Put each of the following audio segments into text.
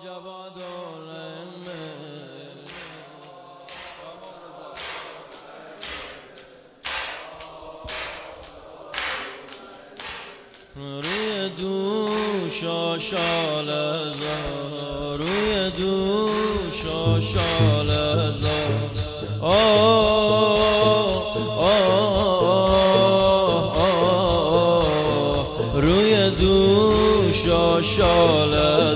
جواد العلم روی دوش آشاله زار، روی دوش آشاله زار. روی دوش آشاله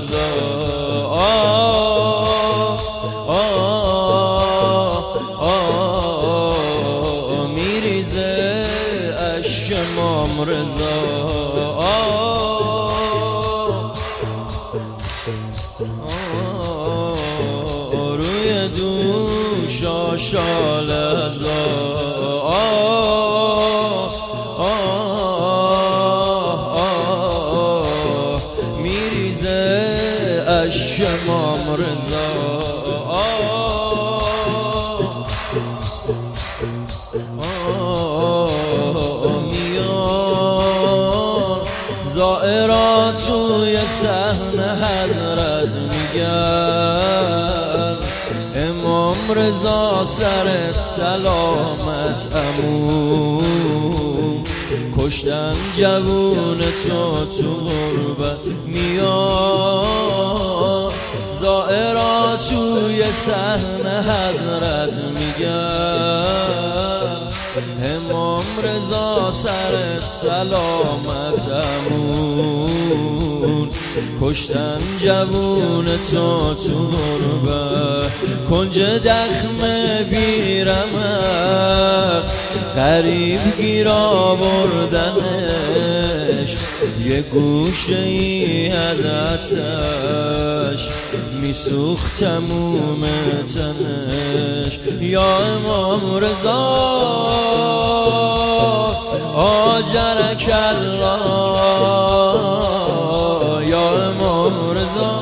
زار، میریزه اشک امام رضا. روی دوش آشاله زار، میریزه اشک امام رضا. زائران توی صحن حضرت میگن امام رضا سر سلامت عموم، کشتن جوون تو غربت میاد. زائران توی صحن حضرت میگن امام رضا سر سلامت عمون، کشتن جوون تو غربت. کنج دخم بیرمق غریب گیر آوردنش، یه گوشه ای از آتش میسوخت تموم تنش. یا امام رضا آجرک الله، یا امام رضا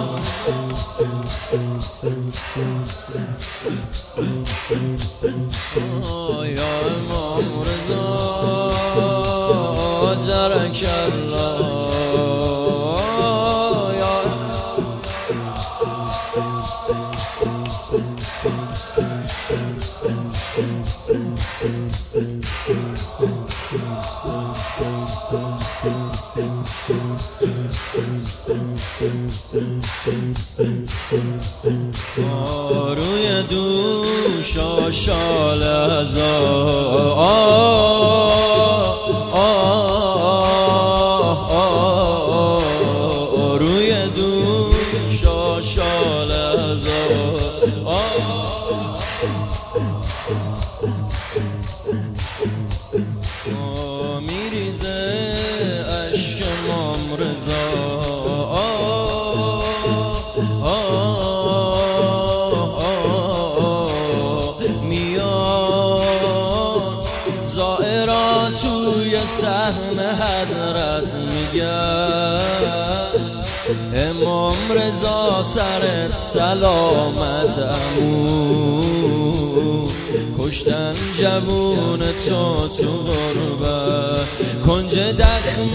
یا امام رضا آجرک الله. روی دوش آشاله زار، روی دوش آشاله زار، میریزه اشک امام رضا. میاد زائران توی صحن حضرت میگن امام رضا سر سلامت عمون، کشتن جوون تو غربت. کنج دخم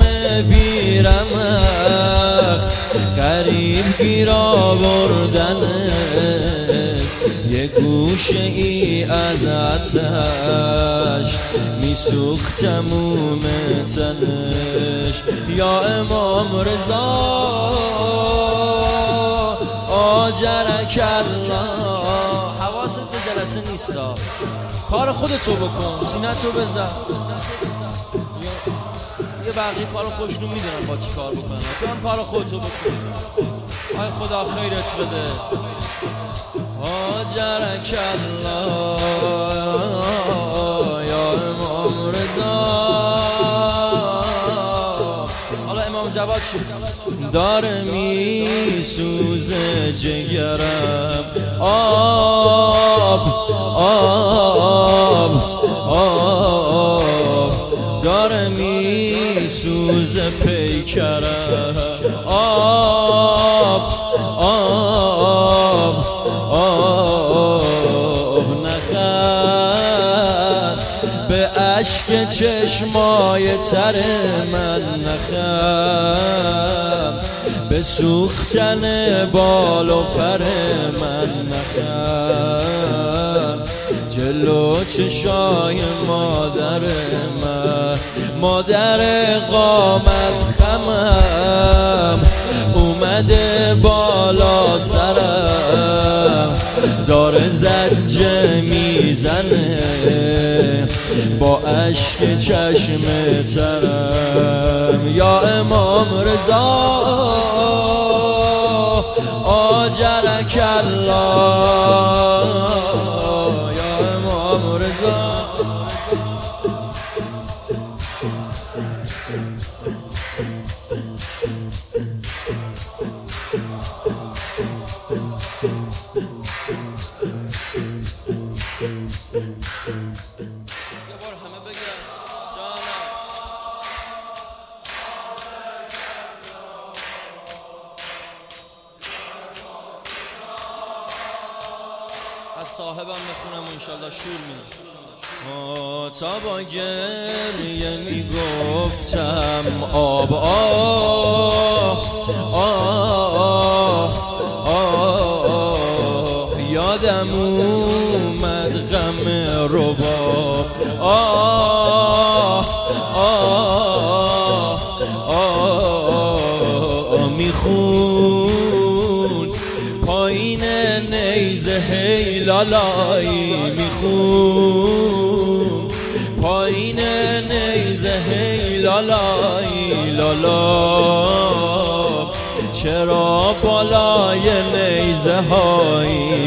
بیرمق غریب گیر آوردنش، یه گوشه ای از آتش میسوخت تموم تنش. یا امام رضا آجرک الله. حواست به جلسه نیستا، کار خودتو بکن، سینتو بزن. یه بقیه کار خوشنو میدونن با چی کار بکنن، تو هم کار خودتو بکن. آی خدا خیرت بده. آجرک الله، یا امام رضا. حالا امام جواد چی؟ داره میسوزه جگرم، آب آب آب، داره میسوزه پیکرم، آب آب آب. نخند به اشک چشمای تر من، نخند به به سوختن بال و پر من نخند، جلو چشای مادر من، مادر قامت خمم اومده بالا سرم، داره زجه میزنه با اشک چشم ترم. یا امام رضا آجرک الله، یا امام رضا. یه بار همه بگن جانم. از صاحبم بخونم و انشالله شور میزن. تا با گریه میگفتم آب آه آه آه، یادم اومد غم رباب آه آه آه، میخون پایین نیزه هیلالایی، میخون پایین نیزه هیلالایی لالا، چرا بالای نیزه هایی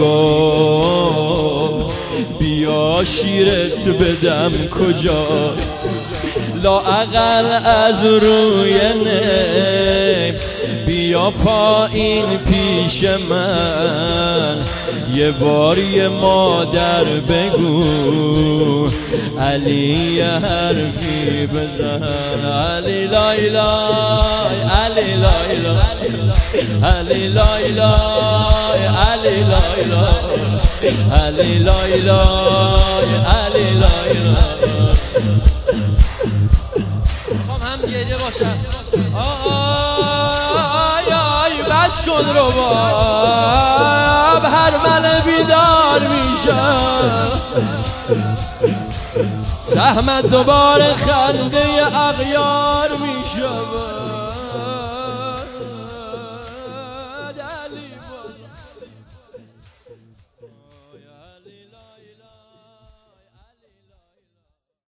میگفت بیا شیرت بدم کجا، لااقل از روی نیم بیا پایین پیش من، یه بار یه مادر بگو علی حرفی بزن، علی لای لای علی لای لای علی لای لای علی لای لای علی لای لای علی لای لای. میخوام هم گریه باشم. آی آی بس کن رو باب، هر من بیدار میشم، سهمت دوباره خنده اغیار میشم.